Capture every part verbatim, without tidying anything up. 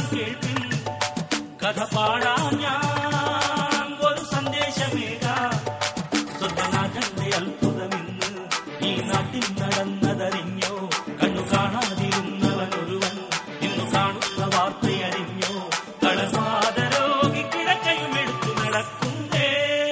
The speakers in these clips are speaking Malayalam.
കേൾപ്പിൻ കഥ പാടാം ഞാൻ ഒരു സന്ദേശമേകാം സ്വർഗനാഥന്റെ അത്ഭുതമിന്ന് ഈ നാട്ടിൽ നടന്നതറിഞ്ഞോ കണ്ണു കാണാതിരുന്നവൻ ഒരുവൻ ഇന്നു കാണുന്ന വാർത്തയറിഞ്ഞോ കളവാദ രോഗി കിടക്കയും എടുത്തു നടക്കുന്നേ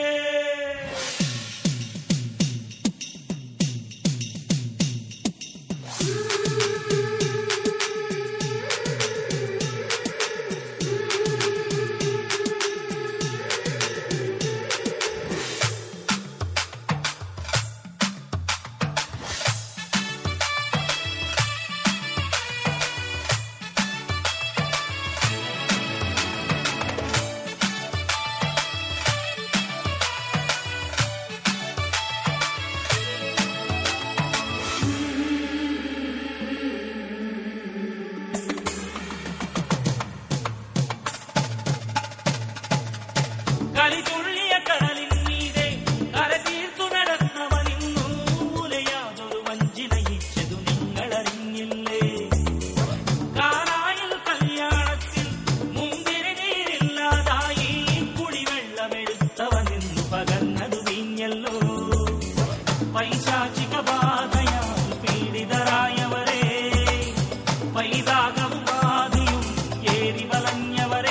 കളിതുള്ളിയ കടലിൻ മീതെ കര തീർത്തു നടന്നവനിന്നു മൂലയാതൊരു വഞ്ചിനയിച്ചതു നിങ്ങളറിഞ്ഞില്ലേ കാനായിൽ കല്യാണത്തിൽ മുന്തിരി നീരില്ലാതായി കുടിവെള്ളമെടുത്തവനിന്നു പകർന്നതു വീഞ്ഞല്ലോ പൈശാചിക ബാധയാൽ പീഡിതരായവരെ പൈതാകവും ബാധയും ഏറി വലഞ്ഞവരെ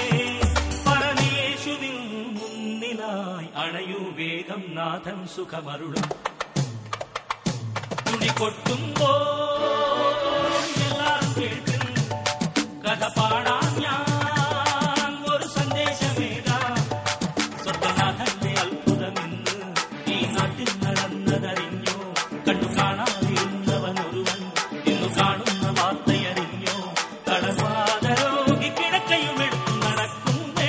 അണയൂ വേഗം നാഥൻ സുഖമരുളും തുണി കൊട്ടുമ്പോ എല്ലാരും കേൾക്കും കഥ പാടാം ഞാൻ ഒരു സന്ദേശമേകാം സ്വർഗനാഥന്റെ അത്ഭുതമെന്ന് ഈ നാട്ടിൽ നടന്നതറിഞ്ഞോ കണ്ടു കാണാതിരുന്നവൻ ഒരുവൻ ഇന്നു കാണുന്ന വാർത്തയറിഞ്ഞോ കളവാദ രോഗി കിടക്കയും എടുത്തു നടക്കുന്നേ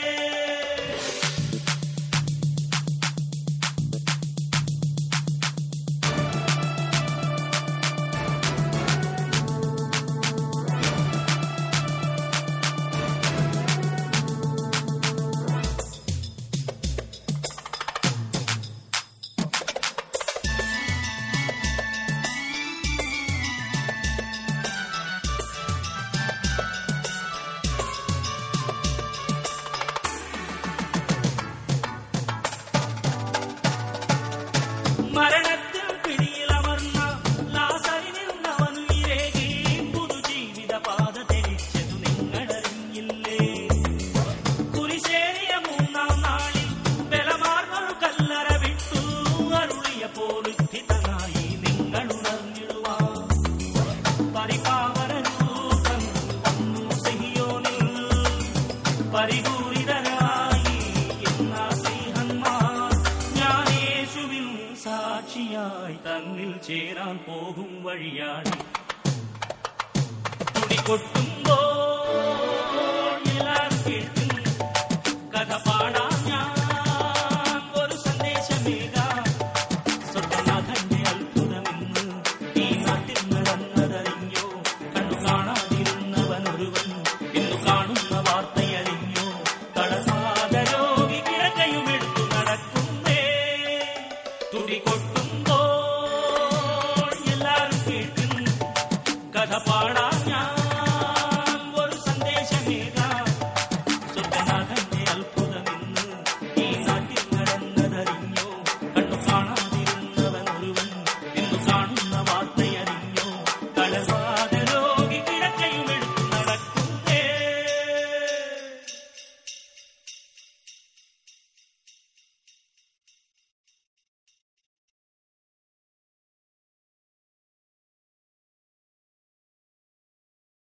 മരണത്തിൽ പിടിയിലമർന്ന ലാസറിനിന്നവനു ഇരേകി പുതുജീവിത പാത തെളിച്ചതു നിങ്ങളറിഞ്ഞില്ലേ കുരിശേറിയ മൂന്നാം നാളിൽ ബലമാർന്നൊരു കല്ലറ വിട്ടു അരുളിയ പോലുദ്ധിതനായി നിങ്ങളുണർന്നിടുവാൻ പരിപാവന രൂപം വന്നു സിഹിയോനിൽ പരിപൂരിതരായി എന്നാ സ്നേഹന്മാർ ഞാൻ യേശുവിൻ സാക്ഷിയായി തന്നിൽ ചേരാൻ പോകും വഴിയാടി തുണി കൊട്ടും